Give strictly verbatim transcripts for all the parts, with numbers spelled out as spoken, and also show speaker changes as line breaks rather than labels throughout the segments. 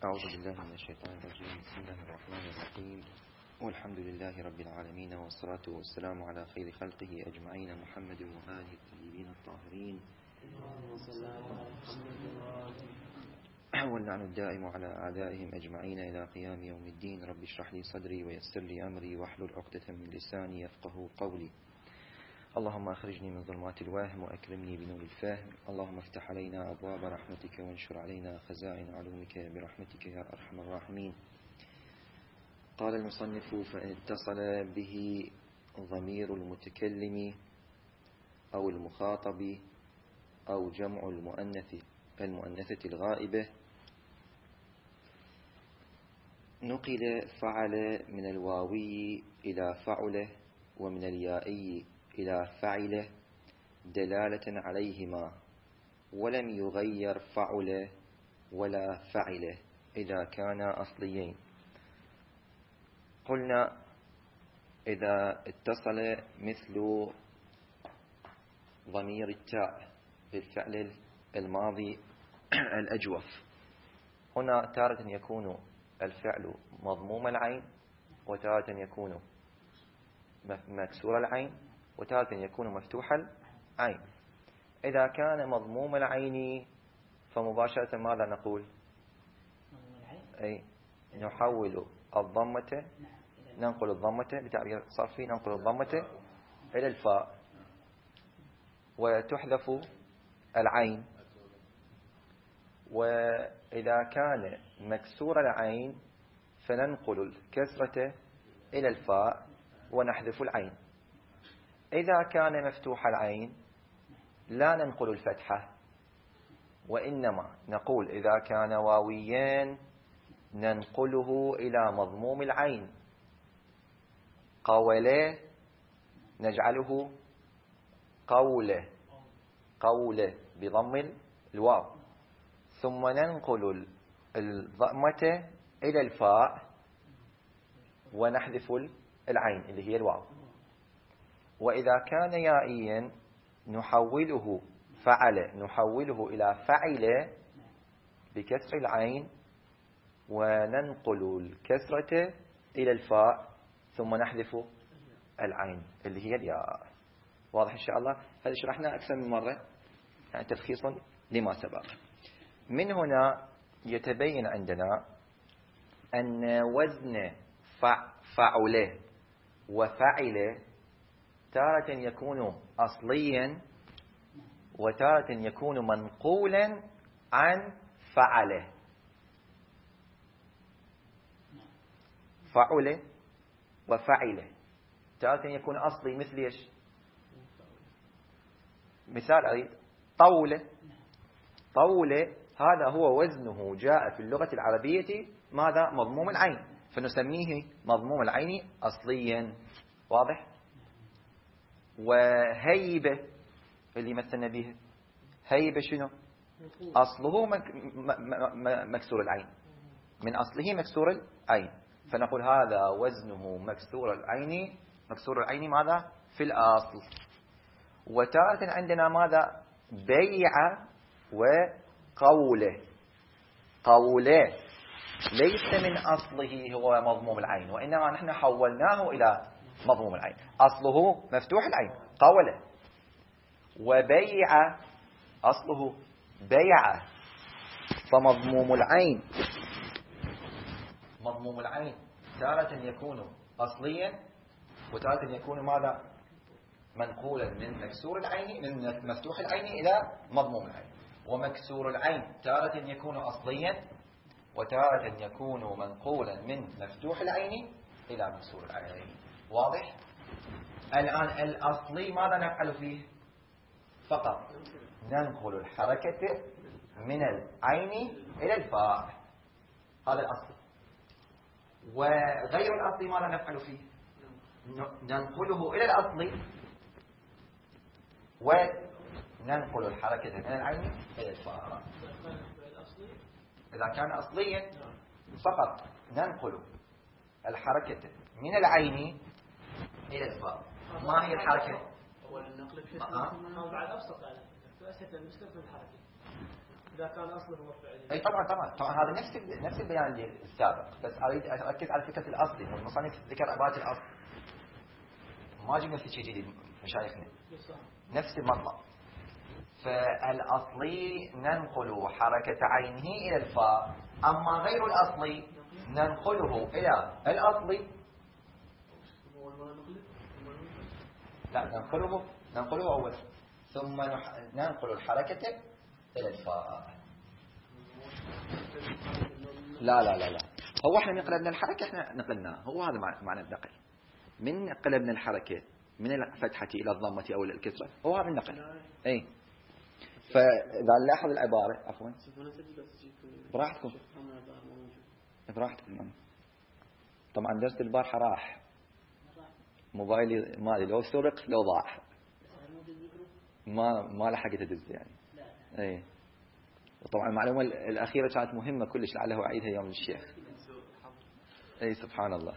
أعوذ بالله من الشيطان الرجيم. بسم الله الرحمن الرحيم، والحمد لله رب العالمين، والصلاة والسلام على خير خلقه أجمعين، محمد وآله الطيبين الطاهرين، واللعن الدائم على أعدائهم أجمعين إلى قيام يوم الدين. رب اشرح لي صدري ويسر لي أمري واحلل عقدة من لساني يفقه قولي. اللهم أخرجني من ظلمات الوهم وأكرمني بنور الفهم. اللهم افتح علينا أبواب رحمتك وانشر علينا خزائن علومك برحمتك يا أرحم الراحمين. قال المصنف: فإن اتصل به ضمير المتكلم أو المخاطب أو جمع المؤنث المؤنثة الغائبة نقل فعل من الواوي إلى فعله ومن اليائي إلى فعله دلالة عليهما، ولم يغير فعله ولا فعله إذا كانا أصليين. قلنا إذا اتصل مثل ضمير التاء بالفعل الماضي الأجوف، هنا تارة يكون الفعل مضموم العين، وتارة يكون مكسور العين، وتارة يكون مفتوح العين. إذا كان مضموم العين فمباشرة ماذا نقول؟ أي نحول الضمة، ننقل الضمة بتعبير صرفي، ننقل الضمة إلى الفاء وتحذف العين. وإذا كان مكسور العين فننقل الكسرة إلى الفاء ونحذف العين. إذا كان مفتوح العين لا ننقل الفتحة، وإنما نقول إذا كان واويين ننقله إلى مضموم العين. قوله نجعله قوله قوله بضم الواو، ثم ننقل الضمة إلى الفاء ونحذف العين اللي هي الواو. وإذا كان يائيا نحوله فعل نحوله إلى فعل بكسر العين وننقل الكسرة إلى الفاء ثم نحذف العين اللي هي الياء. واضح إن شاء الله؟ هذا شرحنا أكثر من مرة، يعني تلخيص لما سبق. من هنا يتبين عندنا أن وزن فعله وفعله تارة يكون أصليا وتارة يكون منقولا عن فعله. فعله وفعله تارة يكون أصلي مثل إيش؟ مثال أريد طولة. طولة هذا هو وزنه جاء في اللغة العربية ماذا؟ مضموم العين، فنسميه مضموم العين أصليا. واضح؟ وهيبة اللي مثلنا به، هيبة شنو؟ أصله مكسور العين، من أصله مكسور العين، فنقول هذا وزنه مكسور العين. مكسور العين ماذا؟ في الأصل. وتارة عندنا ماذا؟ بيع وقوله. قوله ليس من أصله هو مضموم العين، وإنما نحن حولناه إلى مضموم العين، أصله مفتوح العين قوله. وبيع أصله بيع، فمضموم العين مضموم العين تارة يكون أصليا وتارة يكون ماذا؟ منقولا من مكسور العين من مفتوح العين إلى مضموم العين. ومكسور العين تارة يكون أصليا وتارة يكون منقولا من مفتوح العين إلى مكسور العين. واضح؟ الآن الأصلي ماذا نفعل فيه؟ فقط ننقل الحركة من العين إلى الفاء، هذا الأصلي. وغير الأصلي ماذا نفعل فيه؟ ننقله إلى الأصلي وننقل الحركة من العين إلى الفاء. إذا كان أصليا فقط ننقل الحركة من العين إلى الفاء. ما هي الحركة؟
هو النقل في النقل بعد أبسط على فأسهل المستخدم الحركة. إذا كان أصله هو فعل.
أي طبعا طبعا طبعا هذا نفس نفس البيان السابق، بس أريد أركز على فكرة الأصل. المصنف ذكر عبارة الأصل، ما جبنا في شيء جديد مشايخنا، نفس المطلب. فالأصلي ننقل حركة عينه إلى الفاء، أما غير الأصلي ننقله إلى الأصلي. لا ننقله ننقله أولا ثم ننقل الحركة إلى الفاء. لا لا لا لا هو احنا من قلبنا الحركة احنا نقلناه، هو هذا معنى النقل. من قلبنا الحركة من الفتحة إلى الضمة أو إلى الكسرة، هو هذا النقل. أي فإذا نلاحظ العبارة عفوا براحتكم براحتكم. طبعا درس البارحة راح موبايلي مالي لو سرق لو ضاع ما ما لحقت ادز يعني. اي وطبعا المعلومه الاخيره كانت مهمه كلش، لعله اعيدها يوم الشيخ. اي سبحان الله.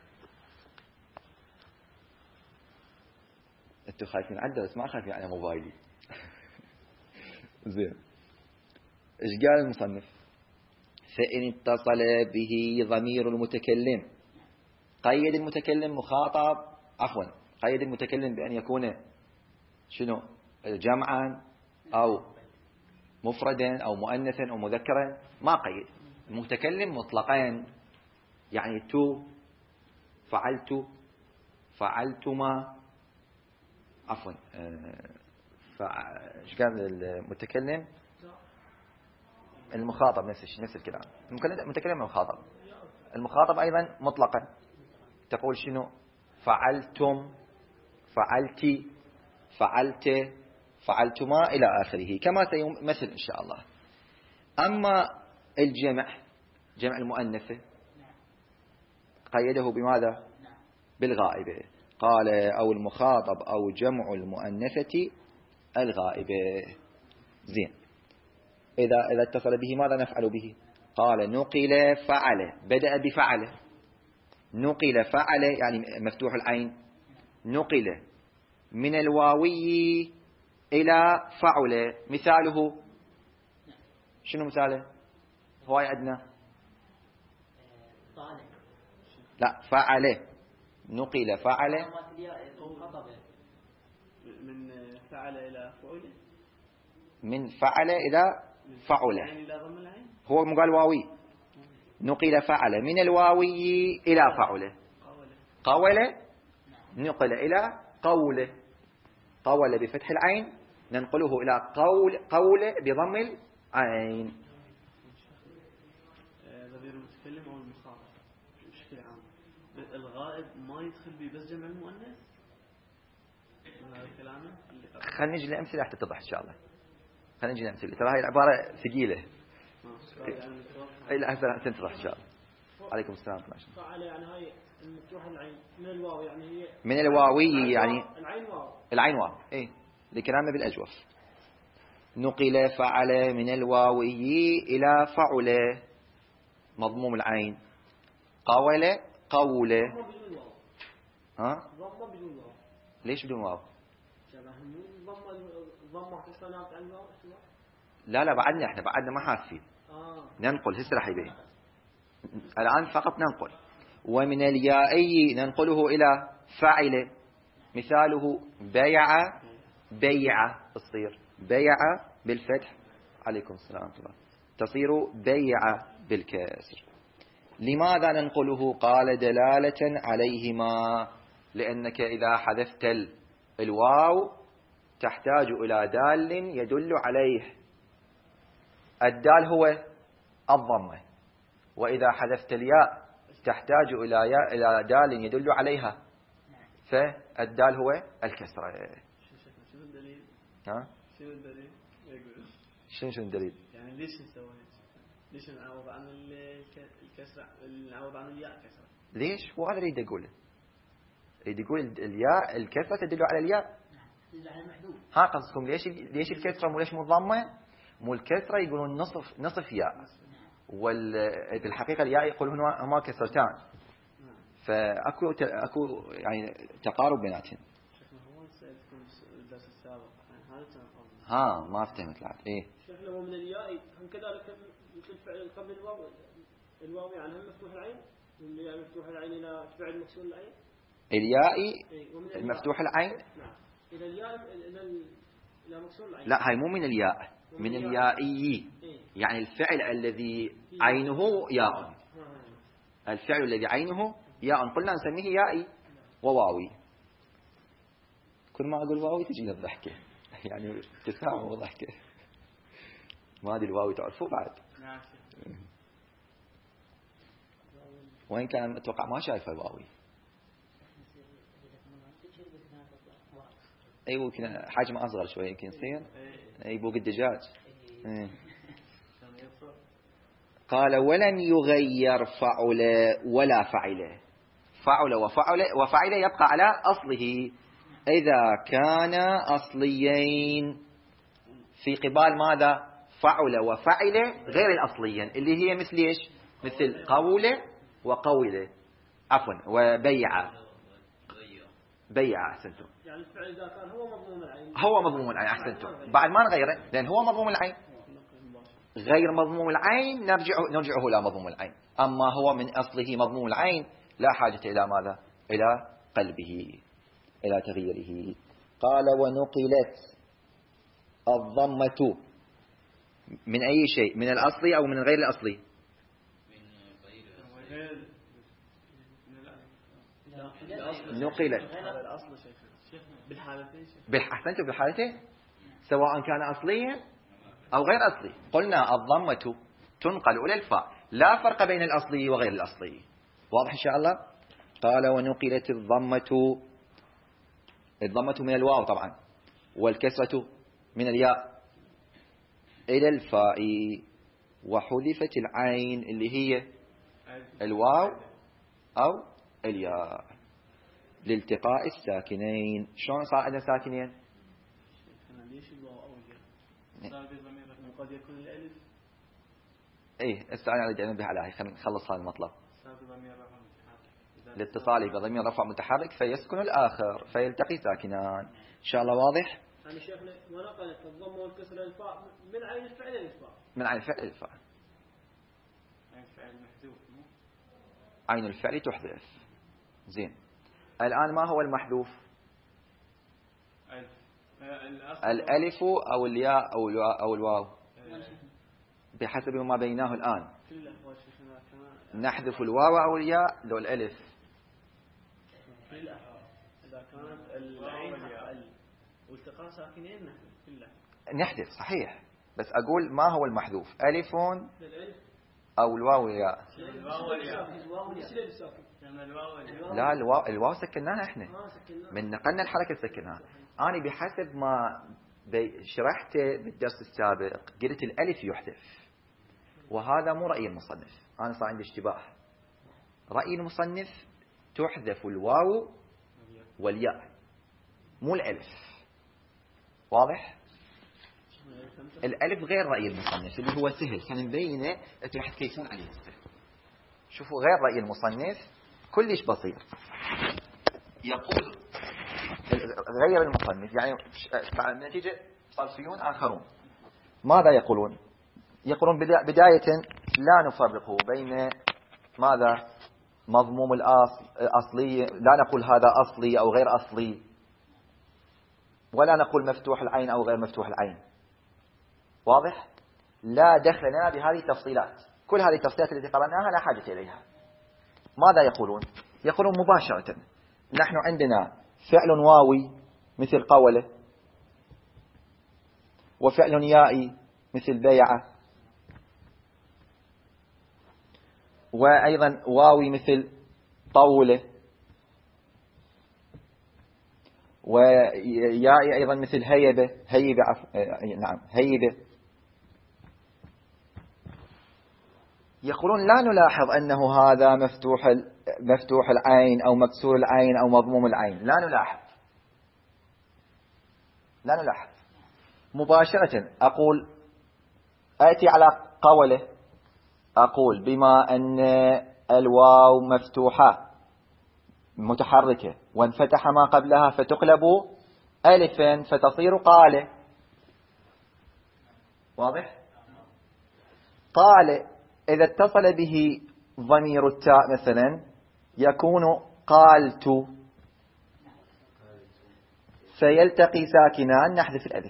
انتوا خايفين على الدرس، ما خايفين على موبايلي. زين ايش قال المصنف؟ فإن اتصل به ضمير المتكلم، قيد المتكلم مخاطب عفوا قيد المتكلم بأن يكون شنو جمعا أو مفردا أو مؤنثا أو مذكرا، ما قيد. المتكلم مطلقين، يعني تو فعلت فعلتما عفوا ايش قال المتكلم؟ المخاطب نفس الشيء نفس الكلام. المتكلم المخاطب المخاطب أيضا مطلقا، تقول شنو فعلتم فعلتي فعلت فعلتما إلى آخره كما سيمثل إن شاء الله. أما الجمع جمع المؤنثة قيده بماذا؟ بالغائبة، قال أو المخاطب أو جمع المؤنثة الغائبة. زين إذا إذا اتصل به ماذا نفعل به؟ قال نقل فعل، بدأ بفعل، نقل فعل يعني مفتوح العين، نقل من الواوي إلى فعل. مثاله شنو مثاله؟ هواي عندنا لا فعل، نقل فعل
من فعل إلى فعل،
من فعل إلى فعل، هو مقال واوي. نقل فعل من الواوي إلى فعل، قول نقل إلى قول، قول بفتح العين ننقله إلى قول، قول بضم العين.
ضمير المتكلم أو المخاطب بشكل عام الغائب ما يدخل به بس جمع المؤنث. هذا كلامه.
خلينا نجي لأمثلة حتى تتضح إن شاء الله. خلينا نجي لأمثلة، ترى هاي العبارة ثقيلة. أي لا هسه تنتظر إن شاء الله. عليكم السلام ورحمة الله.
فعل يعني هاي المفتوح العين من الواو، يعني هي
من الواوي يعني
العين واو،
العين واو إيه لكلامه بالأجوف. نقل فعل من الواوي إلى فعل مضموم العين، قول قول ها ليش بدون واو؟ لا لا بعدنا احنا بعدنا ما حاسين. ننقل هسه راح يبين الآن فقط ننقل. ومن اليائي ننقله إلى فعل، مثاله بيع بيع تصير بيع بالفتح، عليكم السلام ورحمة الله، تصير بيع بالكسر. لماذا ننقله؟ قال دلالة عليهما، لأنك إذا حذفت الواو تحتاج إلى دال يدل عليه، الدال هو الضمة، وإذا حذفت الياء تحتاج إلى ياء إلى دال يدل عليها، فالدال هو الكسرة.
شنو الدليل؟
ها؟
شنو الدليل؟
شنو شنو الدليل؟
يعني ليش نسوي هيك؟ ليش نعوض عن الكسرة، نعوض عن الياء كسرة؟
ليش؟ هو هذا اللي يريد يقوله، يريد يقول الياء الكسرة تدل على الياء. ها قصدكم ليش ليش الكسرة مو ليش مو الضمة؟ مو الكسرة يقولون نصف نصف ياء، وبالحقيقة الياء يقولون هما كسرتان، فاكو اكو يعني تقارب بيناتهم.
هو سألتكم الدرس السابق هذا
ها ما فهمت العاد ايه
شيخنا هو من الياء هم كذلك مثل الفعل قبل الواو الواو يعني هم مفتوح العين من الياء مفتوح العين إلى فعل مكسور العين
الياء المفتوح العين
نعم إلى الياء إلى إلى مكسور العين
لا هاي مو من الياء من اليائي يعني الفعل الذي عينه ياء الفعل الذي عينه ياء قلنا نسميه يائي وواوي كل ما أقول واوي تجينا الضحكة يعني تفاهم وضحكة ما أدري الواوي تعرفوه بعد وإن كان أتوقع ما شايفه الواوي أي ممكن حجم أصغر شوية يمكن يصير أي بوق الدجاج أي. قال ولن يغير فعل ولا فعل فعل وفعل وفعل يبقى على أصله إذا كان أصليين في قبال ماذا فعل وفعل غير الأصليين اللي هي مثل إيش مثل قول وقول عفوا وبيع بيع أحسنتم
يعني الفعل إذا كان هو مضموم العين
هو مضموم العين أحسنتم بعد ما نغيره لأن هو مضموم العين غير مضموم العين نرجع نرجعه إلى مضموم العين أما هو من أصله مضموم العين لا حاجة إلى ماذا إلى قلبه إلى تغييره قال ونقلت الضمة من أي شيء من الأصلي أو من غير الأصلي نقلت بالحسنت بالحالتين سواء كان أصليا أو غير أصلي قلنا الضمة تنقل إلى الفاء لا فرق بين الأصلي وغير الأصلي واضح إن شاء الله قال ونقلت الضمة الضمة من الواو طبعا والكسرة من الياء إلى الفاء وحذفت العين اللي هي الواو أو الياء لالتقاء الساكنين شلون صار عندنا ساكنين
ليش الواو أو الياء صار بضمير قد يكون الألف
إيه استعان على جانب على خلينا نخلص هذا المطلب
صار بضمير رفع متحرك
لاتصاله بضمير رفع متحرك فيسكن الآخر فيلتقي ساكنان إن شاء الله واضح
يعني شيخنا ونقلت الضم والكسر الفاء من عين الفعل للفاء
من عين الفعل للفاء
عين الفعل محذوف
عين الفعل تحذف زين الآن ما هو المحذوف الألف أو الياء أو الواو أو الواو بحسب ما بيناه الآن نحذف الواو أو الياء لو الألف
إذا كانت العين والتقاء ساكنين
نحذف صحيح بس أقول ما هو المحذوف ألف أو الواو الياء لا الواو الواو سكناها احنا من نقلنا الحركة سكناها أنا بحسب ما شرحته بالدرس السابق قلت الألف يحذف وهذا مو رأي المصنف أنا صار عندي اشتباه رأي المصنف تحذف الواو والياء مو الألف واضح الألف غير رأي المصنف اللي هو سهل كان مبينه أنتم راح تكيفون عليه شوفوا غير رأي المصنف كلش بسيط يقول غير المصنف يعني النتيجة صالحيون آخرون ماذا يقولون يقولون بداية لا نفرق بين ماذا مضموم الأصلي لا نقول هذا أصلي أو غير أصلي ولا نقول مفتوح العين أو غير مفتوح العين واضح لا دخل لنا بهذه التفصيلات كل هذه التفصيلات التي قرأناها لا حاجة إليها ماذا يقولون يقولون مباشرة نحن عندنا فعل واوي مثل قوله وفعل يائي مثل بيعة وأيضا واوي مثل طولة ويائي أيضا مثل هيبة هيبة عف... نعم هيبة يقولون لا نلاحظ أنه هذا مفتوح مفتوح العين أو مكسور العين أو مضموم العين لا نلاحظ لا نلاحظ مباشرة أقول آتي على قوله أقول بما أن الواو مفتوحة متحركة وانفتح ما قبلها فتقلب ألفا فتصير قالة
واضح؟ طال إذا اتصل به ضمير التاء مثلا يكون قالت، فيلتقي ساكنان نحذف الألف.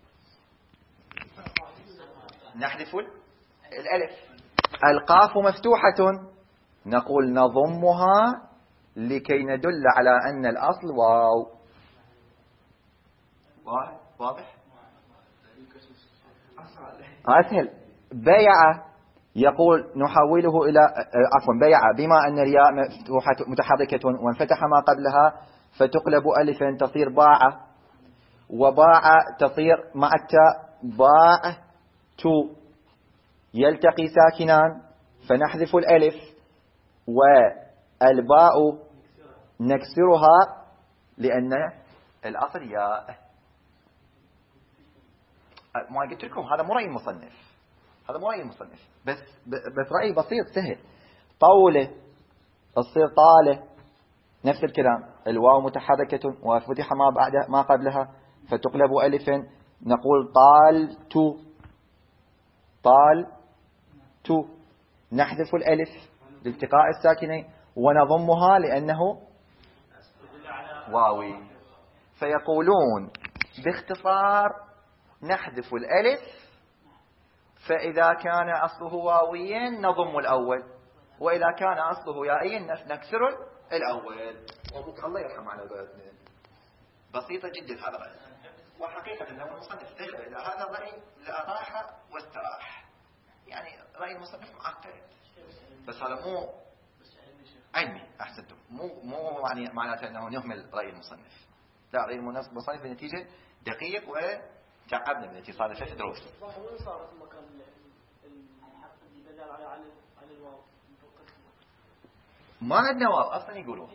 نحذف الألف. القاف مفتوحة نقول نضمها لكي ندل على أن الأصل واو. واضح؟ أسهل. بيع يقول نحوله إلى عفوا بيع بما أن الياء مفتوحة متحركة وانفتح ما قبلها فتقلب ألفا تصير باع، وباع تصير مع التاء باع تو، يلتقي ساكنان فنحذف الألف، والباء نكسرها لأن الأصل ياء. ما قلت لكم هذا مو رأي المصنف، هذا مو رأي المصنف، بس بس رأي بسيط سهل. طولة تصير طالة، نفس الكلام، الواو متحركة وفتح ما بعد ما قبلها فتقلب ألفا نقول طال تو، طال تو، نحذف الألف لالتقاء الساكنين ونضمها لأنه واوي. فيقولون باختصار نحذف الألف، فإذا كان أصله واويا نضم الأول، وإذا كان أصله يائيا نكسر الأول. وابوك الله يرحم على قولتنا بسيطة جدا هذا الرأي، وحقيقة لو المصنف ذهب إلى هذا الرأي لأراح واستراح. يعني رأي المصنف معقد، بس هذا مو علمي. أحسنتم. مو مو يعني معناته أنه نهمل رأي المصنف، لا، رأي المصنف بنتيجة دقيق وتعبنا من اتصال ثلاث دروس. ما عندنا واو أصلا يقولون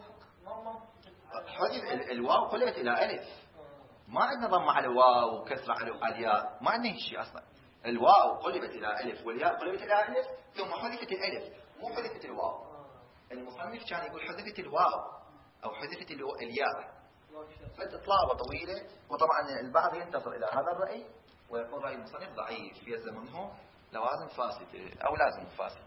حذف الواو قلبت إلى ألف، ما عندنا ضم على الواو وكسر على الياء، ما عندنا شيء أصلا. الواو قلبت إلى ألف والياء قلبت إلى ألف ثم حذفت الألف، مو حذفت الواو. المصنف كان يقول حذفت الواو أو حذفت الياء، فتطلع طويلة. وطبعا البعض ينتصر إلى هذا الرأي ويقول رأي المصنف ضعيف يلزم منه لوازم فاسد أو لازم فاسد.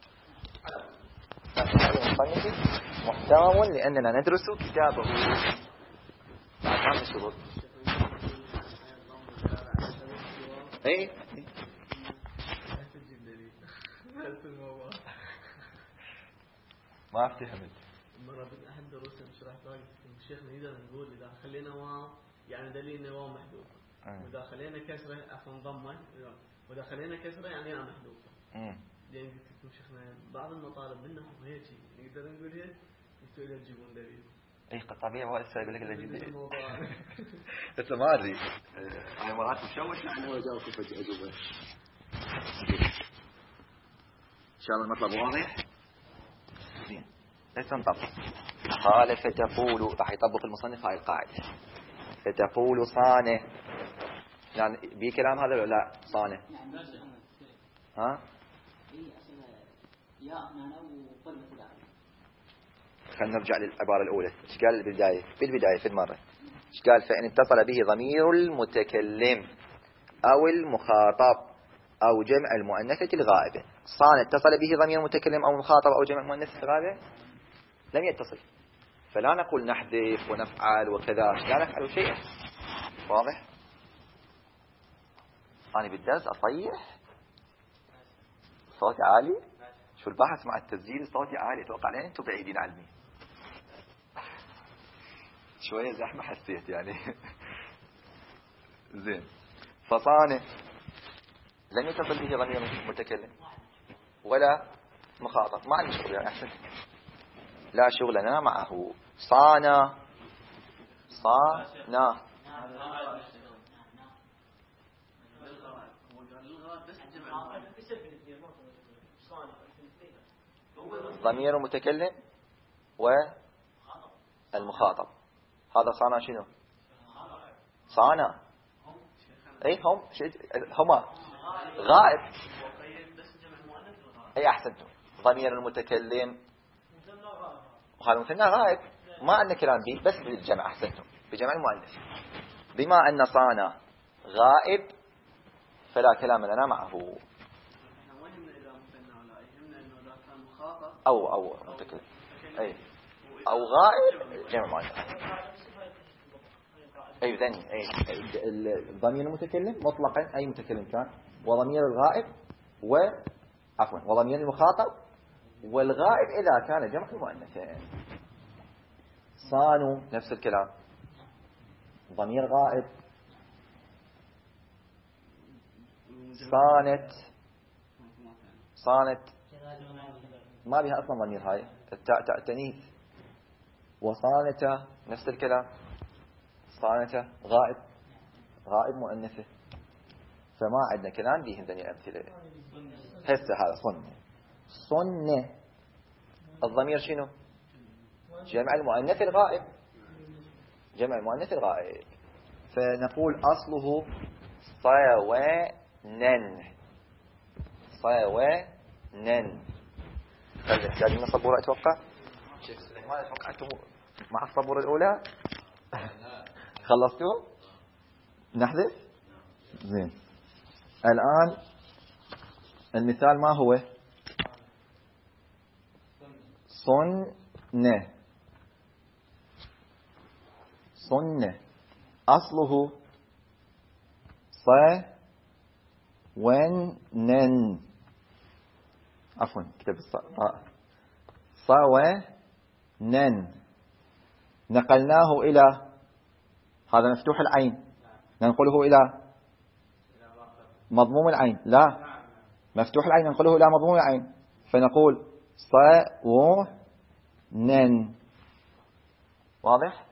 المصنف محترم لأننا ندرس كتابه. ما الشروط؟ ايه ما افتهمت.
مرة بأحد دروس شرح ثاني الشيخنا نقدر نقول إذا خلينا واو يعني دليل إنه واو محذوف، وإذا خلينا كسرة عفوا ضمة، وإذا خلينا كسرة يعني أنا محذوفة. يعني قلت لكم شيخنا بعض المطالب منهم هيك نقدر نقول هيك انتوا إلى تجيبون دليل.
اي طبيعي واسا يقول لك لا جديد بس ما ادري انا مرات مشوش عن هو جاوب كيف اجوبه. ان شاء الله المطلب واضح. زين ليس نطبق. قال فتقول، راح يطبق المصنف هاي القاعده. فتقول صانه، يعني بي كلام هذا ولا لا؟ صانه ها خلينا نرجع للعبارة الأولى. ايش قال بالبداية؟ بالبداية في المرة ايش قال؟ فإن اتصل به ضمير المتكلم أو المخاطب أو جمع المؤنثة الغائبة. صان اتصل به ضمير المتكلم أو المخاطب أو جمع المؤنثة الغائبة لم يتصل، فلا نقول نحذف ونفعل وكذا، لا نفعل شيئا. واضح؟ أنا بالدرس أصيح صوتي عالي. شو البحث مع التسجيل صوتي عالي، اتوقع لين انتم بعيدين عني شويه زحمه حسيت يعني. زين. فصانه لم يتصل به ضمير متكلم ولا مخاطب، ما عندي شغل يعني. احسن لا شغل لنا معه. صانا صانا ضمير المتكلم والمخاطب. هذا صانا شنو؟ صانا اي هم هما غائب. اي احسنتم. ضمير المتكلم وهذا مثنى غائب، ما عندنا كلام به بس بالجمع. احسنتم بجمع المؤنث. بما ان صانا غائب فلا كلام لنا معه. أو أو متكلم أي أو غائب جمع مؤنث. أي ذني أي الضمير المتكلم مطلقا أي متكلم كان، وضمير الغائب و عفوا وضمير المخاطب والغائب إذا كان جمع مؤنثين. صانوا نفس الكلام، ضمير غائب. صانت صانت ما بها أصلا ضمير، هاي التاء تاء تأنيث. وصانته نفس الكلام، صانته غائب غائب مؤنثة. فما عندنا كلام بيهم ذني الأمثلة. هسه هذا صنة صنة الضمير شنو؟ جمع المؤنث الغائب، جمع المؤنث الغائب. فنقول أصله صوانن صوانن. هل يحتاجون صبورة أتوقع؟ شيخ سليمان أتوقع أنتم مع الصبورة الأولى خلصتوا؟ نحذف؟ زين. الآن المثال ما هو؟ صنة صنة أصله صوانن عفوا كتب الصاء صوانن. نقلناه إلى هذا مفتوح العين، ننقله إلى مضموم العين. لا، مفتوح العين ننقله إلى مضموم العين، فنقول صوانن. واضح؟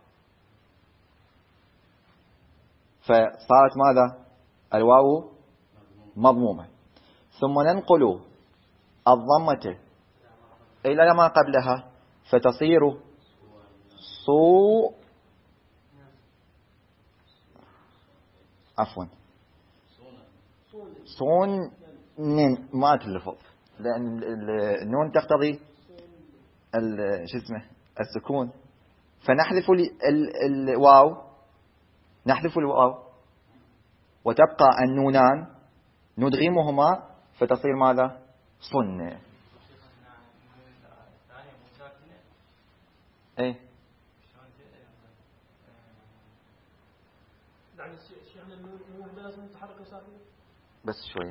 فصارت ماذا؟ الواو مضمومة. ثم ننقل الضمة إلى ما قبلها فتصير صو عفوا صون نن ما تلفظ، لأن النون تقتضي شو اسمه السكون، فنحذف الواو نحذف الواو وتبقى النونان ندغمهما فتصير ماذا؟ صنة. ايه بس شوية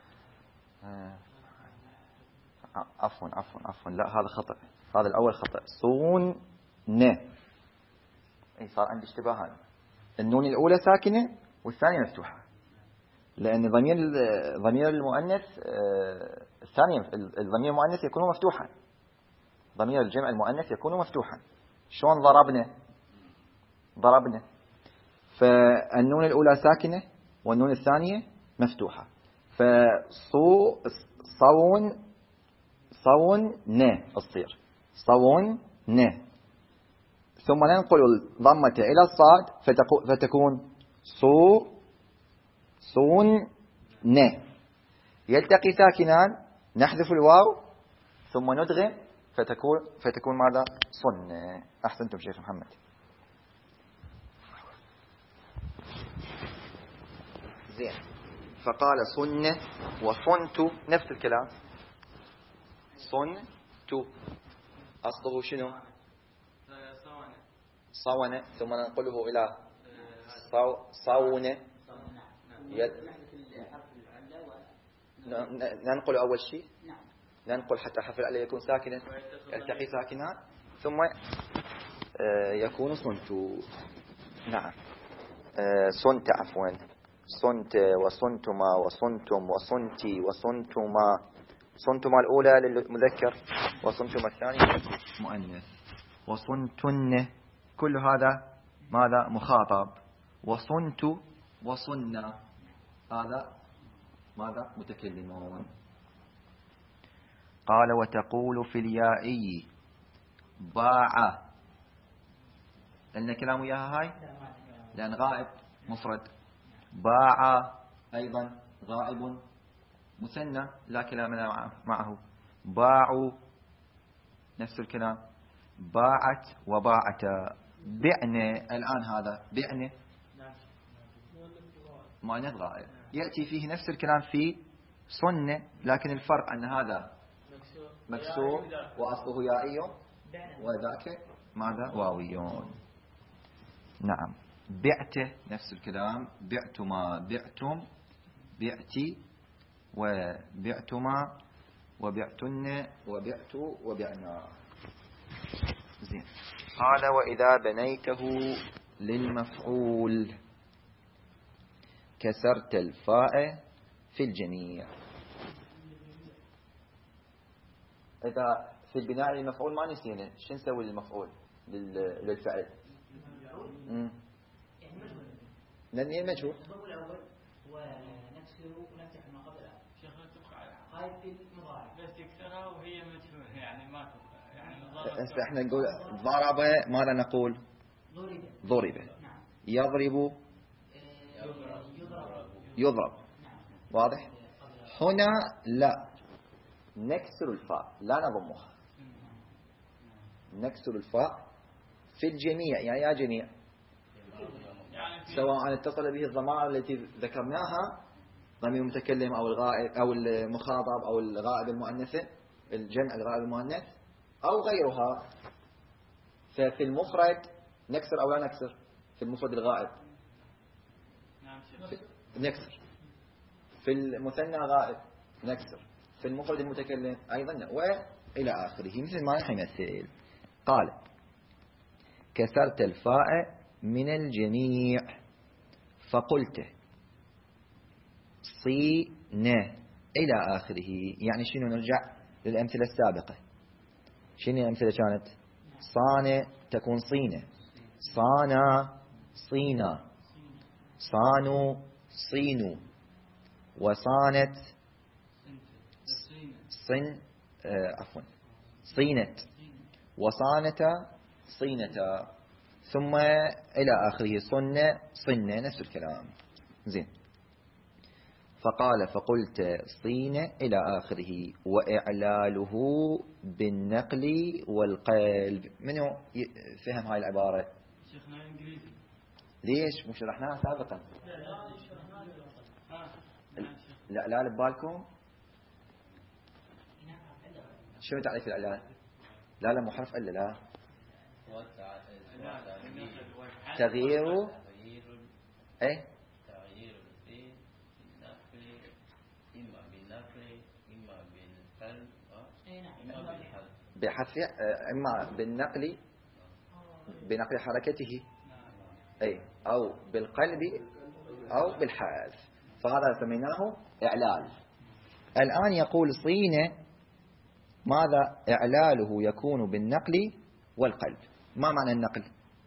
عفوا عفوا عفوا لا هذا خطأ، هذا الأول خطأ. صون ن اي صار عندي اشتباه. هذا النون الأولى ساكنة والثانية مفتوحة، لأن ضمير ضمير المؤنث الثاني الضمير المؤنث يكون مفتوحا، ضمير الجمع المؤنث يكون مفتوحا. شلون ضربنا؟ ضربنا فالنون الأولى ساكنة والنون الثانية مفتوحة، فصو صون صون ن تصير صون ن. ثم ننقل الضمة إلى الصاد فتكون صو صون ن. يلتقي ساكنان نحذف الواو ثم ندغم فتكون فتكون ماذا؟ صن. أحسنتم شيخ محمد. زين. فقال صن وصنت نفس الكلام. صنت أصله شنو؟ صون ثم ننقله إلى صو صون. ننقل أول شيء ننقل حتى حرف العلة يكون ساكنا يلتقي ساكنان ثم يكون صنت. نعم صنت عفوا صنت وصنتما وصنتم وصنتي وصنتما. صنتما الأولى للمذكر وصنتما الثانية مؤنث. وصنتن كل هذا ماذا؟ مخاطب. وصنت وصنا هذا ماذا؟ متكلمون. قال وتقول في اليائي باع. لأن كلام وياها هاي لأن غائب مفرد. باع أيضا غائب مثنى لا كلام معه. باعوا نفس الكلام. باعت وباعت. بعنى الآن هذا بعنى مؤنث غائب يأتي فيه نفس الكلام في صن، لكن الفرق أن هذا مكسور وأصله يائي وذاك ماذا واويون. نعم. بعته نفس الكلام، بعتما بعتم بعتي وبعتما وبعتن وبعت وبعنا. زين. قال وإذا بنيته للمفعول كسرت الفاء في الجميع. إذا في البناء للمفعول ما نسينا شو نسوي للمفعول للفعل؟ امم نني المجهول
ونكسر ونفتح ما قبلها. شيخ تبقى على هاي في المضارع بس تكسرها وهي مجهول يعني ما تبقى يعني
مضارع. احنا نقول ضرب، ماذا نقول؟
ضرب.
ضرب. نعم. يضرب
يضرب
يضرب. نعم. واضح. هنا لا نكسر الفاء لا نضمها، نكسر الفاء في الجميع. يعني يا جميع سواء اتصل به الضمائر التي ذكرناها، ضمير المتكلم أو الغائب أو المخاطب أو الغائب المؤنث، الجمع الغائب المؤنث أو غيرها. ففي المفرد نكسر أو لا نكسر؟ في المفرد الغائب نكسر، في المثنى غائب نكسر، في المفرد المتكلم أيضا، وإلى آخره مثل ما نحن مثل. قال كسرت الفاء من الجميع فقلت صين إلى آخره. يعني شنو؟ نرجع للأمثلة السابقة. شنو الأمثلة كانت؟ صان تكون صينة، صانا صينا، صانوا صينوا، وصانت صن آه عفوا صينت، وصانتا صينتا، ثم إلى آخره صن صن نفس الكلام. زين. فقال فقلت صين إلى آخره وإعلاله بالنقل والقلب. منو فهم هاي العبارة؟
شيخنا إنجليزي.
ليش؟ مش شرحناها سابقا؟ لا لا ببالكم؟ شو تعريف الإعلان؟ لا لا مو حرف إلا لا تغيير ايه
تغيير الفعل بالنقل، اما بالنقل اما بالقلب اما بالحذف.
بحذف اما بالنقل بنقل حركته اي او بالقلب او بالحذف، فهذا سميناه اعلال. الان يقول صينه ماذا اعلاله يكون بالنقل والقلب. ما معنى النقل؟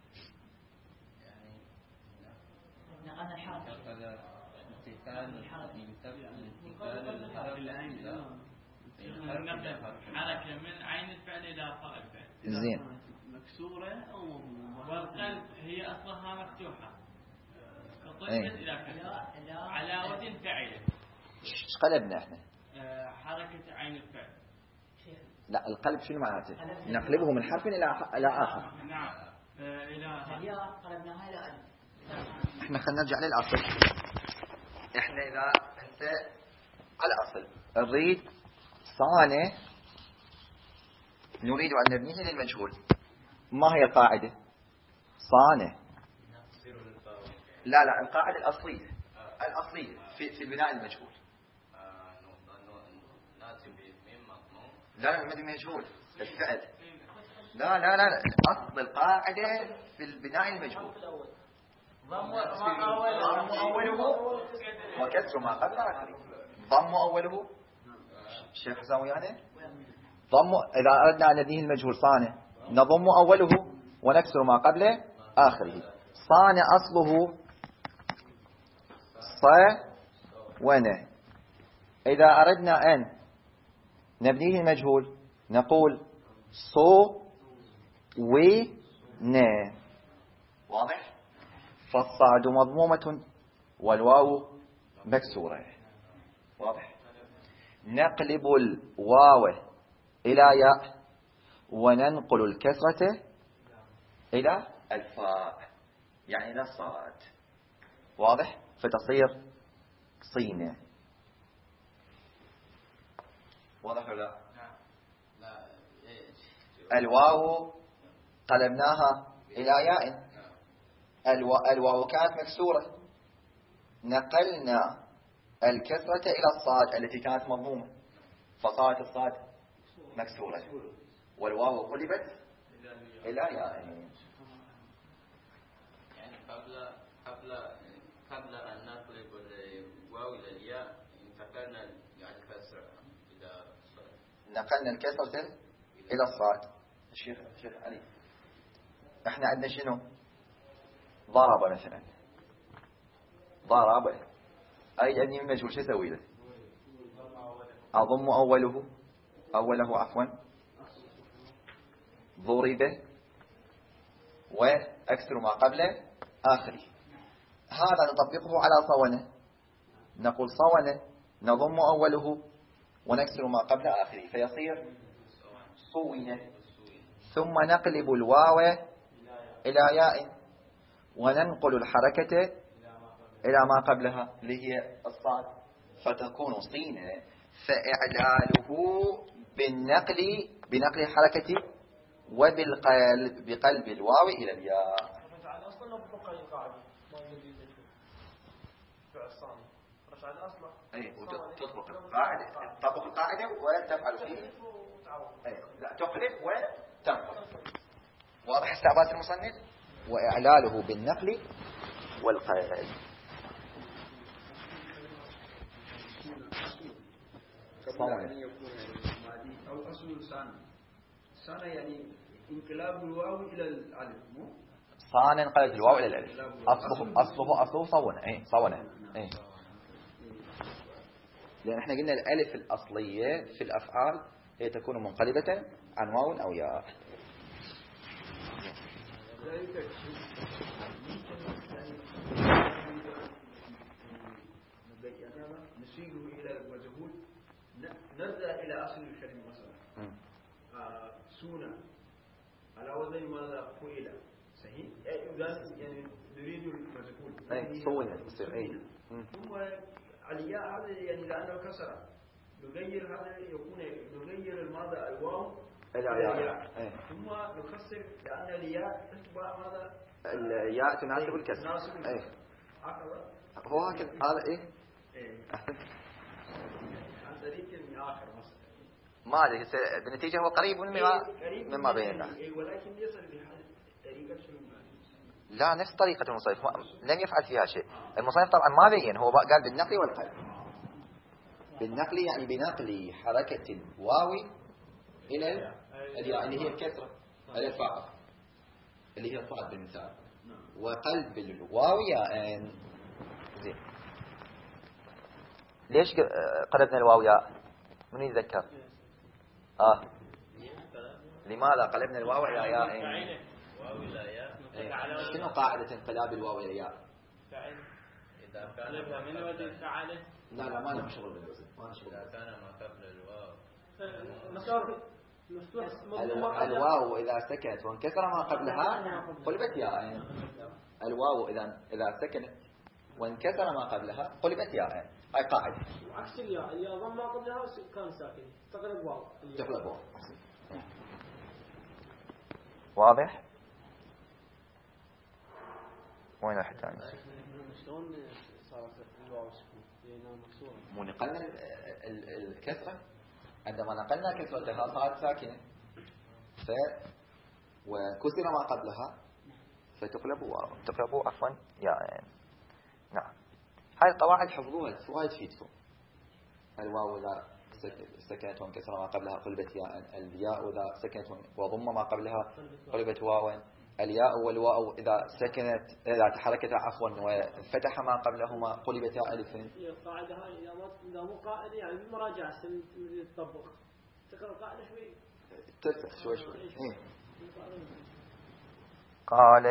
حركة من عين الفعل إلى فاء الفعل.
زين.
مكسورة أو
والقلب هي أصلها مفتوحة فطلت
ايه.
إلى كسر على وزن فعله.
ايش قلبنا احنا؟
حركة عين الفعل.
لا القلب شنو معناته؟ نقلبه من حرف إلى إلى آخر.
نعم. إلى
قلبناها إلى ألف.
احنا خلينا نرجع للأصل. احنا إذا أنت على أصل نريد صانع نريد أن نبنيه للمجهول، ما هي القاعدة؟ صانع لا لا القاعدة الأصلية الأصلية في في بناء المجهول. لا لا المدي مجهول الفعل. لا لا لا أصل القاعدة في البناء المجهول ضم أوله وكسر ما قبل آخره. ضم أوله الشيخ حسام يعني ضم. إذا أردنا أن نبنيه المجهول صانع نضم أوله ونكسر ما قبل آخره. صانع أصله ص ون. إذا أردنا أن نبنيه المجهول نقول صو وي ن. واضح؟ فالصاد مضمومة والواو مكسورة. واضح؟ نقلب الواو إلى ياء وننقل الكسرة إلى الفاء يعني إلى الصاد. واضح؟ فتصير صينة. واضح ولا لا؟ الواو قلبناها إلى ياء، الواو كانت مكسورة، نقلنا الكسرة إلى الصاد التي كانت مضمومة، فصارت الصاد مكسورة والواو قلبت إلى ياء.
يعني قبل قبل قبل أن نقلب الواو إلى الياء انتقلنا يعني الكسرة إلى الصاد،
نقلنا الكسرة إلى الصاد. الشيخ الشيخ علي، احنا عندنا شنو؟ ضرب مثلا، ضرب أي أني من مجهول، شو أسوي له؟ أضم أوله أوله عفوا ضرب وأكسر ما قبله آخره. هذا نطبقه على صونة، نقول صونة نضم أوله ونكسر ما قبل آخره فيصير صونة، ثم نقلب الواو إلى ياء وننقل الحركة إلى ما قبلها اللي هي الصاد فتكون صينة. فإعلاله بالنقل بنقل الحركة وبالقلب بقلب الواو إلى الياء.
أصلا نطبق القاعدة ما يجوز فعل صانع رجع الأصل.
أي وتطبق القاعدة، تطبق القاعدة ولا تفعل فيه. أي لا تقلب وتنقل. واضح استعباد المصنف؟ وإعلاله بالنقل والقلب.
قبل أن يكون ماضي أو أصل صان، صان يعني انقلاب الواو إلى الألف، مو
صان انقلب الواو إلى الألف، أصله أصله أصله صونة. إيه صونة. إيه لأن إحنا قلنا الألف الأصلية في الأفعال هي تكون منقلبة عن واو أو ياء.
نسيره إلى المجهول، نرجع إلى أصل الكلمة مثلا آه سونا على وزن ماذا فعل صحيح، يعني نريد المجهول
أي سونا يصير. أي
ثم الياء هذا يعني لأنه كسر نغير هذا يكون نغير الماذا الواو
إلى ياء،
ثم نكسر لأن الياء تتبع ماذا
الياء تناسب الكسر. أي هو هكذا هذا. إيه
عن طريق آخر مثلا
ما أدري بالنتيجة هو قريب مما مما بيننا،
ولكن ليس بطريقة
لا نفس طريقة المصنف لم يفعل فيها شيء. المصنف طبعا ما بين، هو قال بالنقل والقلب. بالنقل يعني بنقل حركة الواو إلى الياء اللي هي الكسرة على الفاعل اللي هي الصاد بالمثال، وقلب الواو ياء. زين ليش قلبنا الواو ياء؟ من يتذكر؟ آه لماذا قلبنا الواو إلى ياء؟ شنو قاعدة انقلاب الواو إلى ياء؟
إذا كان من وجه فعله.
لا لا ما له شغل بالوزن، ما شغل.
إذا كان ما قبل الواو
الواو إذا سكنت وانكسر ما قبلها قلبت ياء. الواو إذا إذا سكنت وانكسر ما قبلها قلبت ياء. هاي قاعدة.
عكس الياء، الياء ضم ما قبلها كان ساكن تقلب واو.
تقلب واو. واضح؟ وين راح الثاني؟
شلون صارت الواو سكون؟ لأنها مكسورة.
مو نقلنا الكسرة، عندما نقلنا كسرتها صارت ساكنة ف وكسر ما قبلها فتقلب واو، تقلب عفوا ياء. نعم هاي القواعد حفظوها وايد تفيدكم. الواو إذا سكنت وانكسر ما قبلها قلبت ياء، الياء إذا سكنت وضم ما قبلها قلبت واو، الياء والواو إذا سكنت إذا تحركت عفوا وفتح ما قبلهما قلبت ألف.
القاعدة هاي إذا مو قاعدة يعني بالمراجعة تطبق تقرأ القاعدة شوي
ترسخ شوي شوي. إيه. قال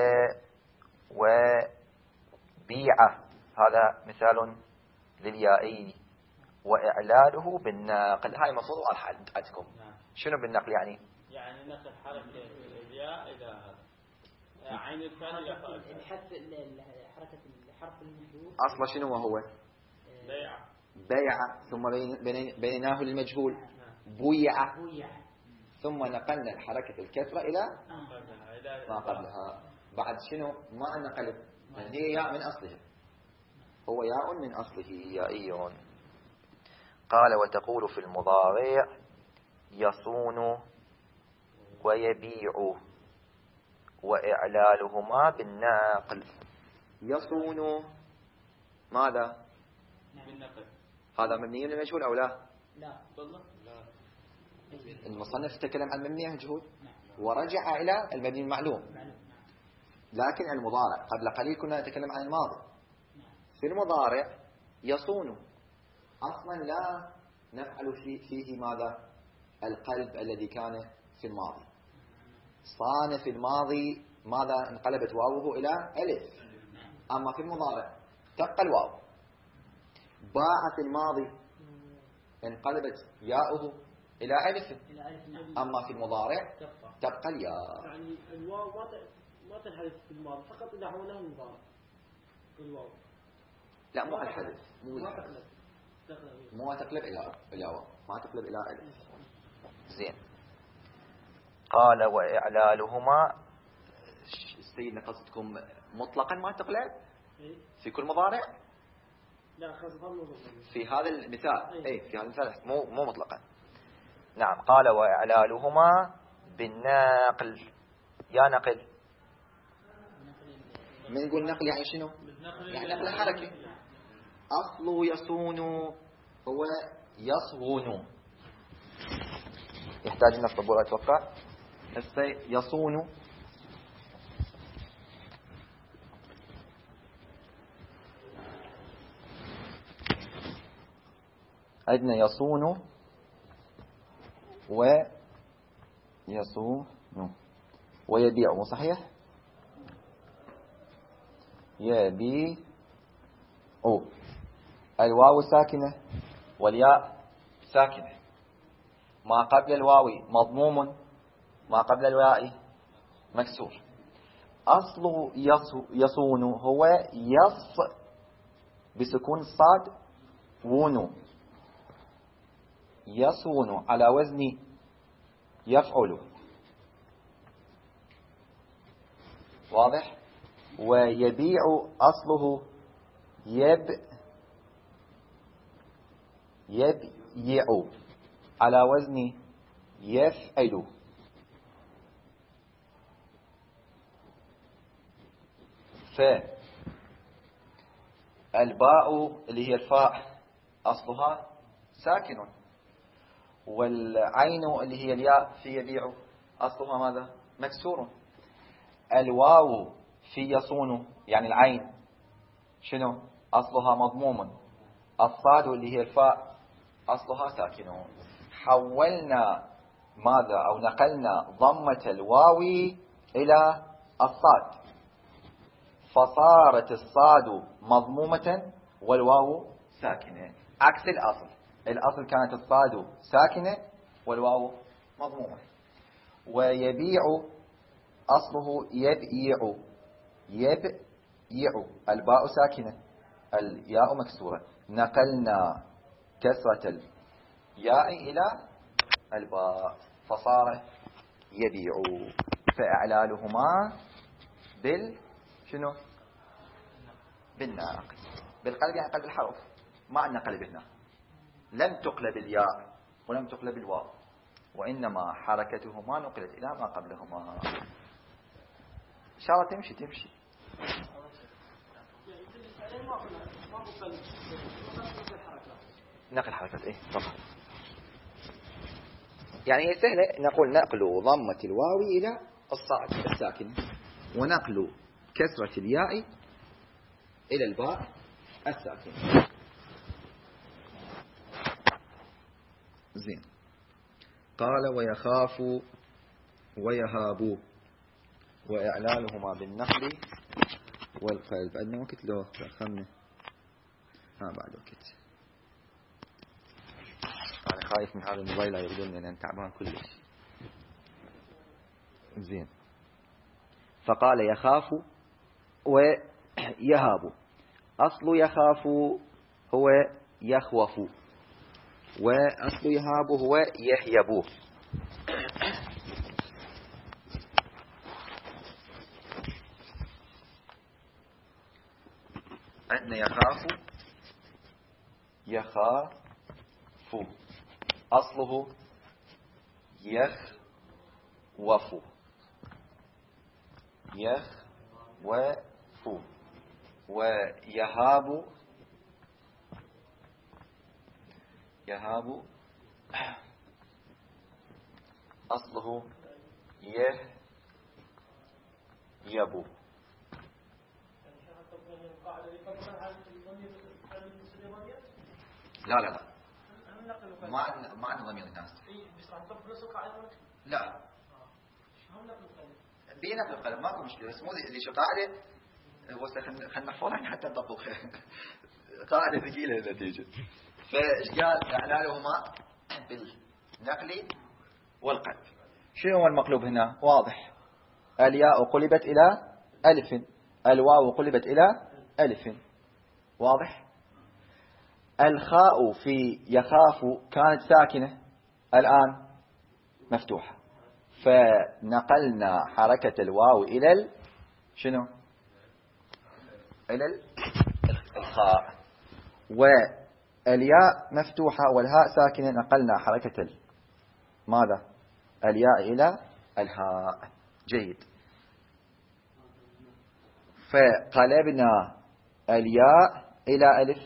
وبيعة هذا مثال لليائي وإعلاله بالنقل. هاي مفروض واضحة عندكم. شنو بالنقل يعني؟
يعني نقل حركة الياء إلى عين الفعل إلى
الحذف حركة الحرف المحذوف
أصلا شنو هو؟ بيع ثم بيناه للمجهول بيع ثم نقلنا الحركة الكسرة إلى ما قبلها. بعد شنو ما نقلب يعني هي ياء من أصلها، هو ياء من أصله يائي. قال وتقول في المضارع يصون ويبيع وإعلالهما بالناقل. يصون ماذا؟
بالنقل.
هذا مبني للمجهول أو لا؟
لا والله لا.
المصنف تكلم عن مبني مجهول ورجع إلى المبني المعلوم، لكن المضارع قبل قليل كنا نتكلم عن الماضي. في المضارع يصون أصلا لا نفعل فيه ماذا؟ القلب الذي كان في الماضي. صان في الماضي ماذا؟ انقلبت واوه إلى ألف. أما في المضارع تبقى الواو. باع في الماضي انقلبت ياؤه إلى ألف، أما في المضارع تبقى الياء.
يعني الواو ما ما تنحذف في الماضي فقط إذا حولناه المضارع. الواو
لا مو الحذف، مو
ما
الحذف،
تقلب
مو تقلب إلى إلى واو، ما تقلب إلى ألف. زين. قال وإعلالهما السيد قصدكم مطلقا ما تقلب في كل مضارع؟
لا خاصة
في هذا المثال أي في هذا المثال مو مو مطلقا. نعم. قال وإعلالهما بالنقل. يا نقل من نقول نقل يعني شنو؟ يعني نقل الحركة. أصل يصون هو يصون، يحتاج أن نصبر أتوقع. يصون عندنا يصون ويصون ويبيع، مو صحيح؟ يبيع أو الواو ساكنة والياء ساكنة، ما قبل الواو مضموم ما قبل الياء مكسور. أصل يصون هو يص بسكون الصاد ونو، يصون على وزن يفعل. واضح؟ ويبيع أصله يب يبيع على وزن يفعل. فالباء اللي هي الفاء أصلها ساكن، والعين اللي هي الياء في يبيع أصلها ماذا؟ مكسور. الواو في يصون يعني العين شنو؟ أصلها مضموم. الصاد اللي هي الفاء أصلها ساكن. حولنا ماذا أو نقلنا ضمة الواو إلى الصاد، فصارت الصاد مضمومة والواو ساكنة عكس الأصل. الأصل كانت الصاد ساكنة والواو مضمومة. ويبيع أصله يبيع يبيع الباء ساكنة الياء مكسورة، نقلنا كسرة الياء إلى الباء فصار يبيع. فإعلالهما بال شنو؟ بالناقل. بالقلب يعني قلب الحرف، ما عندنا قلب هنا. لم تقلب الياء ولم تقلب الواو، وإنما حركتهما نقلت إلى ما قبلهما. إن شاء الله تمشي تمشي. نقل حركات إيه طبعا. يعني هي سهلة. نقول نقل ضمة الواو إلى الصاد الساكن، ونقل كسرة الياء إلى الباء الساكن. زين. قال ويخاف ويهاب وإعلالهما بالنقل والقلب. عندنا وقت لو خمنا ها بعد وقت. أنا خايف من هذا الموبايل لا يقولون لأن أنا تعبان كلش. زين. فقال يخاف ويهاب. أصل يخاف هو يخوف، وأصل يهاب هو يهيب. عندنا يخاف يخاف أصله يخوف يخوف، ويهاب يهاب أصله يهيب. لا لا لا ما عندنا ما عندنا ضمير الناس. لا بينقل القلم ماكو مشكلة، بس مو ذي شو قاعدة هو خلنا نحفظها حتى نطبقها. قاعدة ثقيلة النتيجة. فإيش قال؟ أعلى لهما بالنقل والقلب. شنو هو المقلوب هنا؟ واضح. الياء قلبت إلى ألف، الواو قلبت إلى ألف، واضح. الخاء في يخاف كانت ساكنة، الآن مفتوحة، فنقلنا حركة الواو إلى ال... شنو؟ إلى الخاء، والياء مفتوحة والهاء ساكنة، نقلنا حركة ال... ماذا؟ الياء إلى الهاء. جيد. فقلبنا الياء إلى ألف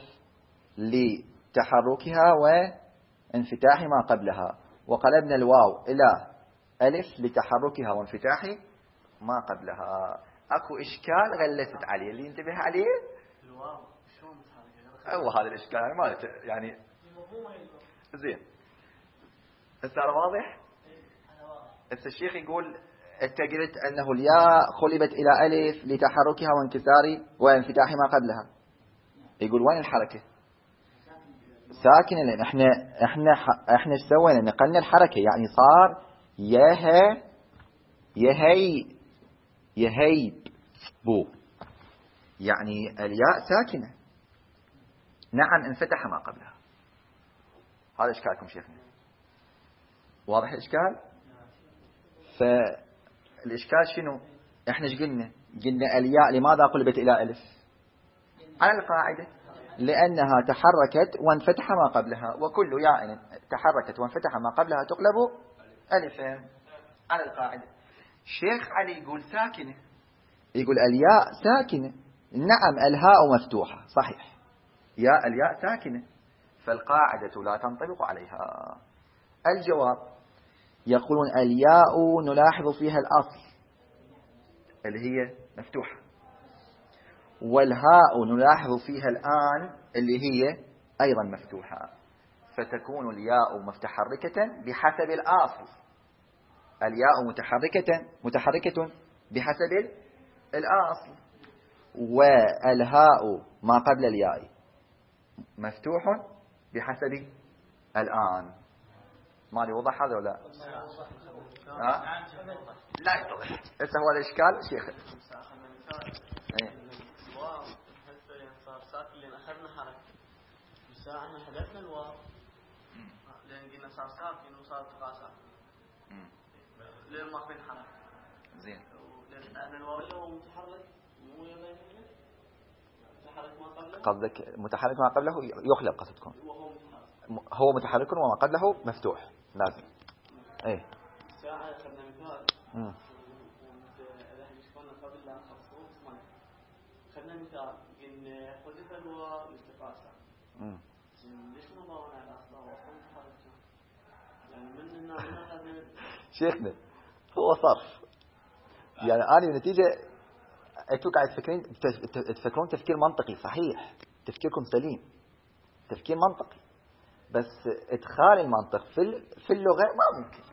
لتحركها وانفتاح ما قبلها، وقلبنا الواو إلى ألف لتحركها وانفتاح ما قبلها. أكو إشكال غلست عليه اللي ينتبه عليه
الواو شلون متحركة؟
هو هذا الإشكال ما يعني زين. السؤال واضح؟ بس الشيخ يقول أنت قلت أنه الياء خلبت إلى ألف لتحركها وانكسار وانفتاح ما قبلها. يقول وين الحركة؟ ساكنة، لأن احنا احنا احنا ايش سوينا؟ نقلنا الحركة، يعني صار يها يهي يهيب بو، يعني الياء ساكنة. نعم انفتح ما قبلها. هذا إشكالكم شيخنا، واضح الإشكال؟ فالإشكال شنو؟ احنا ايش قلنا؟ قلنا الياء لماذا قلبت إلى ألف؟ على القاعدة لأنها تحركت وانفتح ما قبلها، وكل ياء تحركت وانفتح ما قبلها تقلب ألفا على القاعدة. الشيخ علي يقول ساكنة، يقول الياء ساكنة. نعم الهاء مفتوحة صحيح، ياء الياء ساكنة، فالقاعدة لا تنطبق عليها. الجواب يقولون الياء نلاحظ فيها الأصل اللي هي مفتوحة، والهاء نلاحظ فيها الآن اللي هي أيضا مفتوحة، فتكون الياء متحركة بحسب الأصل. الياء متحركة متحركة بحسب الأصل، والهاء ما قبل الياء مفتوح بحسب الآن. ما لي وضح هذا ولا ها؟ لا يتضح. هسه هو الإشكال شيخ.
الواو هسه صار ساكن لأن أخذنا حركة، بس احنا حذفنا الواو لأن قلنا صار ساكن وصار تقع ساكن لين ما في حركة.
زين.
لأن الواو اللي هو متحرك مو يبين متحرك ما قبله.
قصدك متحرك ما قبله يخلق قصدكم؟
وهو متحرك.
هو متحرك وما قبله مفتوح لازم. ايه.
ساعة أخذنا مثال.
امم.
خلنا مثال إن حذف الواو لاستقاسة.
امم.
ليش ما ضاونا على أصلا وأصلا متحركنا؟ يعني من هنا من هذا
شيخنا هو صرف. يعني أنا النتيجة أنتوا قاعد تفكرين تفكرون تفكير منطقي صحيح، تفكيركم سليم، تفكير منطقي، بس إدخال المنطق في في اللغة ما ممكن.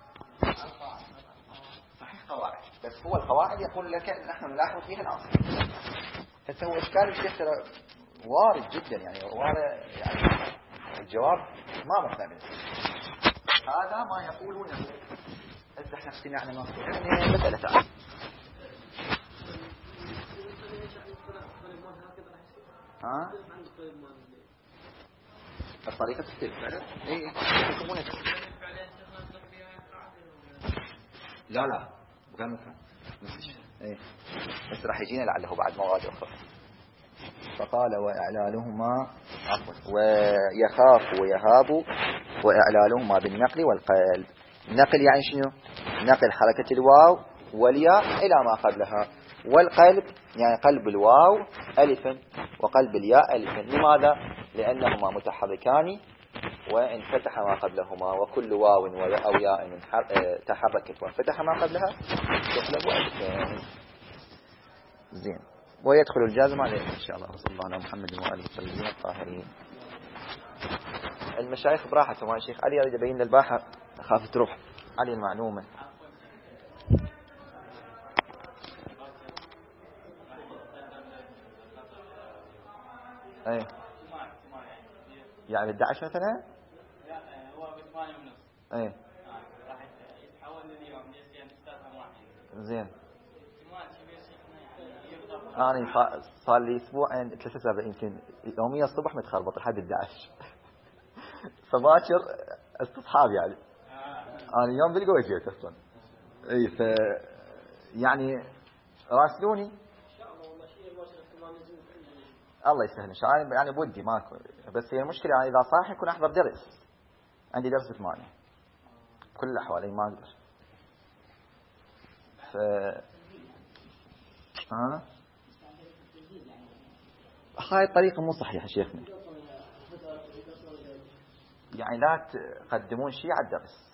صحيح قواعد، بس هو القواعد يقول لك نحن نلاحظ فيها الأصل. فهو إشكال الشيخ ترى وارد جدا، يعني وارد، يعني الجواب ما مقنع. هذا ما يقولونه. إذا احنا اقتنعنا ما اقتنعنا يعني مسألة ثانية. ها؟ الطريقة تختلف. اي يسمونها لا لا غير مفعول نفس الشيء. اي بس راح يجينا لعله بعد مواد اخرى. فقال وإعلالهما عفوا ويخاف ويهاب وإعلالهما بالنقل والقلب. النقل يعني شنو؟ نقل حركة الواو والياء إلى ما قبلها، والقلب يعني قلب الواو ألفا وقلب الياء ألفا. لماذا؟ لأنهما متحركان وإن فتح ما قبلهما، وكل واو أو ياء تحركت وفتح ما قبلها تقلب ألفا. زين. ويدخل الجازم عليه إن شاء الله. وصلى الله على محمد وآله وسلم الطاهرين. المشايخ براحتهم. الشيخ علي يريد يبين للباحة خاف تروح علي المعلومة. ايه يعني الدعش مثلا.
لا هو بثمانية ونص.
ايه
راح يتحول لليوم يصير نستخدم واحد.
زين. أنا صار لي أسبوعين ثلاثة أسابيع يمكن يوميا الصبح متخربط لحد الدعش. فباكر استصحاب يعني. أنا اليوم بالقوة جيت أصلا. إيه ف يعني راسلوني. الله يسهل إن شاء الله. يعني بودي ماكو، بس هي المشكلة يعني إذا صاحي يكون أحضر درس. عندي درس بثمانية كل الأحوال ما أقدر. ف ها هاي الطريقة مو صحيحة شيخنا. يعني لا تقدمون شيء على الدرس.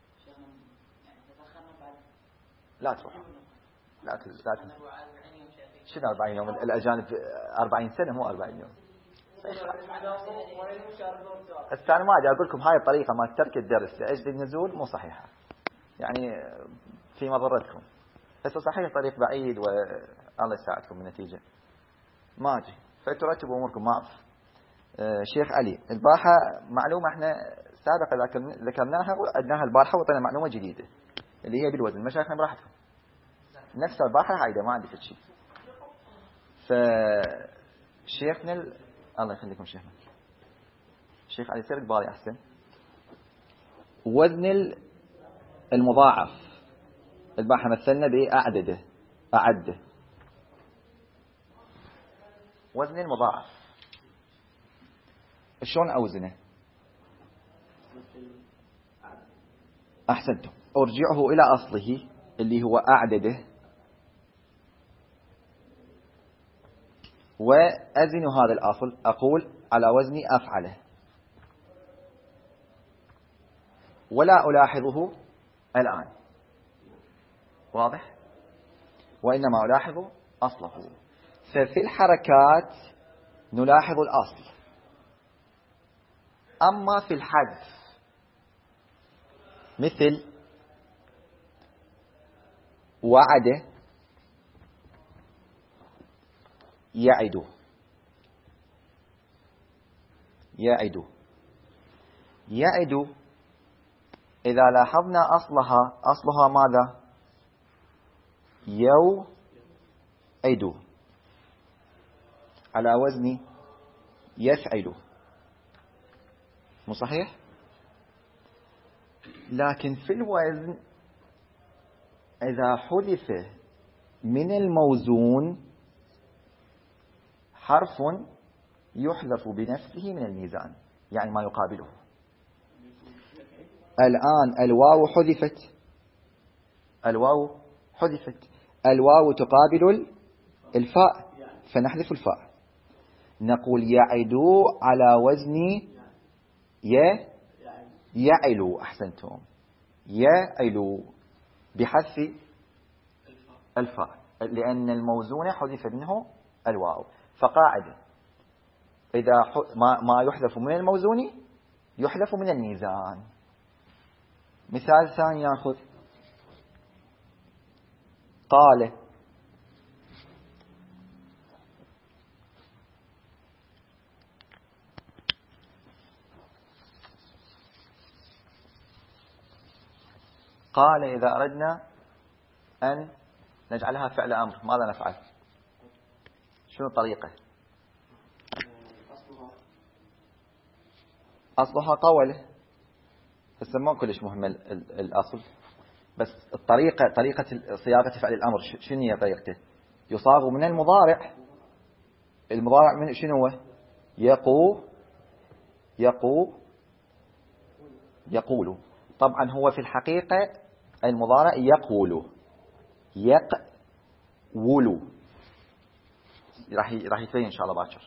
لا تروح لا ت... لا ت... شنو أربعين يوم؟ الأجانب أربعين سنة مو أربعين يوم. الثاني ما أجي أقول لكم هاي الطريقة ما ترك الدرس لأجل النزول مو صحيحة، يعني في مضرتكم. بس صحيح طريق بعيد والله يساعدكم بالنتيجة. ما أجي فترتبوا أموركم. ما أعرف. آه شيخ علي البارحة معلومة احنا سابقا ذكرناها وأدناها البارحة وطلنا معلومة جديدة اللي هي بالوزن. مشايخنا براحتكم نفس البارحة هايدا ما عندي في شيء. فشيخنا ال... الله يخليكم شيخنا الشيخ علي سير بالي أحسن. وزن المضاعف البارحة مثلنا بأعدده أعده. وزن المضاعف شلون أوزنه؟ أحسنتم. أرجعه إلى أصله اللي هو أعدده وأزن هذا الأصل أقول على وزن أفعله ولا ألاحظه الآن. واضح؟ وإنما ألاحظ أصله. ففي الحركات نلاحظ الأصل، أما في الحذف مثل وعد يعد يعد يعد إذا لاحظنا أصلها أصلها ماذا؟ يوعد على وزن يفعل. مو صحيح؟ لكن في الوزن إذا حذف من الموزون حرف يحذف بنفسه من الميزان يعني ما يقابله. الآن الواو حذفت الواو حذفت الواو تقابل الفاء فنحذف الفاء. نقول يعدو على وزن ي يعلو. أحسنتم. يعلو بحذف الفاء لأن الموزون حذف منه الواو. فقاعدة إذا ما ما يحذف من الموزون يحذف من الميزان. مثال ثاني يأخذ قال قال إذا أردنا أن نجعلها فعل أمر ماذا نفعل؟ شنو الطريقة؟ أصلها قولة. هسه ما كلش مهم الأصل، بس الطريقة طريقة صياغة فعل الأمر شنو هي طريقته؟ يصاغ من المضارع. المضارع من شنو هو؟ يقو يقو يقول. طبعا هو في الحقيقة المضارع يقول يقول، راح راح يتبين إن شاء الله باكر.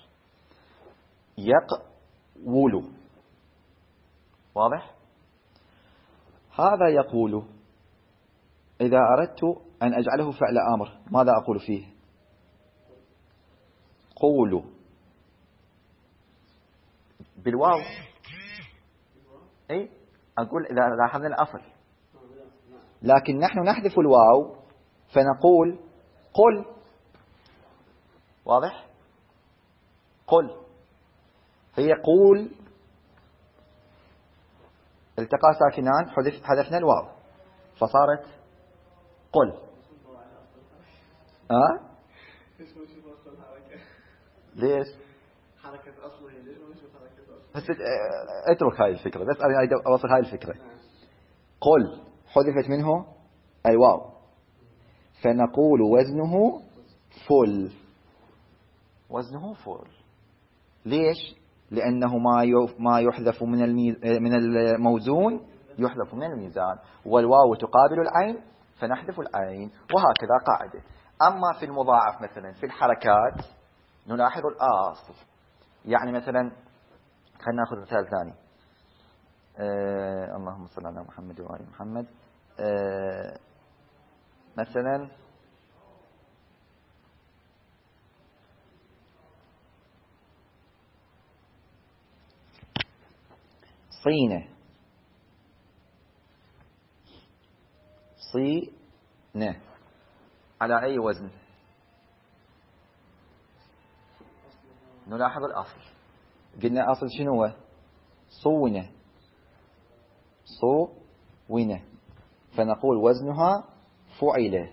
يقول واضح؟ هذا يقول إذا أردت أن أجعله فعل أمر ماذا أقول فيه؟ قولوا بالواو. أي أقول إذا لاحظنا الأصل، لكن نحن نحذف الواو فنقول قل. واضح؟ قل. هي قول التقى ساكنان حذفنا الواو فصارت قل. ها؟ ليش؟
حركة أصله ليش ما نشوف حركة أصله؟
بس اترك هاي الفكرة، بس أنا أريد أوصل هاي الفكرة. قل حذفت منه الواو فنقول وزنه فل. وزنه فل. ليش؟ لأنه ما ما يحذف من من الموزون يحذف من الميزان، والواو تقابل العين فنحذف العين، وهكذا قاعدة. أما في المضاعف مثلا في الحركات نلاحظ الأصل. يعني مثلا خلينا نأخذ مثال ثاني. آه اللهم صل على محمد وآل محمد. آه مثلا صينة. صينة على أي وزن؟ نلاحظ الأصل. قلنا أصل شنو هو؟ صونة. صونة فنقول وزنها فعلة.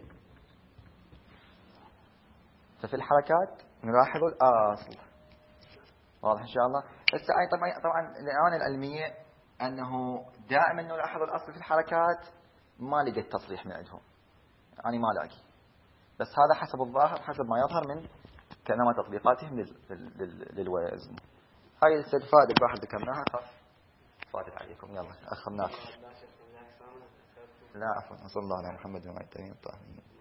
ففي الحركات نلاحظ الأصل. واضح إن شاء الله. بس طبعا طبعا الآن العلمية أنه دائما نلاحظ الأصل في الحركات، ما لقيت تصريح من عندهم، يعني ما لاقي. بس هذا حسب الظاهر، حسب ما يظهر من كلام تطبيقاتهم للوزن. هاي الفائدة الواحد ذكرناها فاتت عليكم. يلا أخذناكم. لا عفوا، صلى الله على محمد وعلى آله الطاهرين.